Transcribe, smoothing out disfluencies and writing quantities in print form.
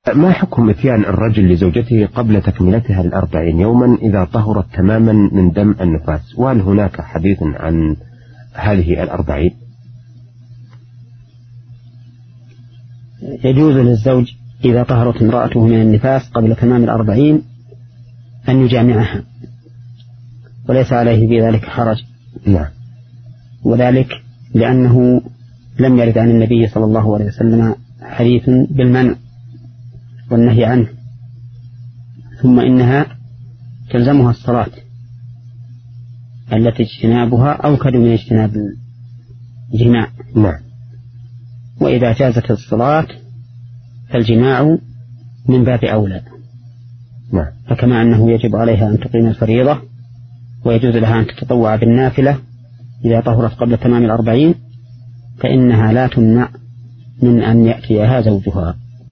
ما حكم إتيان الرجل لزوجته قبل تكملتها 40 يوما إذا طهرت تماما من دم النفاس؟ وهل هناك حديث عن هذه 40؟ يجوز للزوج إذا طهرت امرأته من النفاس قبل تمام 40 أن يجامعها، وليس عليه في ذلك حرج. نعم. وذلك لأنه لم يرد عن النبي صلى الله عليه وسلم حديث بالمنع والنهي عنه، ثم إنها تلزمها الصلاة التي اجتنابها أوكد من اجتناب الجماع. نعم. وإذا جازت الصلاة فالجماع من باب أولى. نعم. فكما أنه يجب عليها أن تقيم الفريضة ويجوز لها أن تتطوع بالنافلة إذا طهرت قبل تمام 40، فإنها لا تمنع من أن يأتيها زوجها.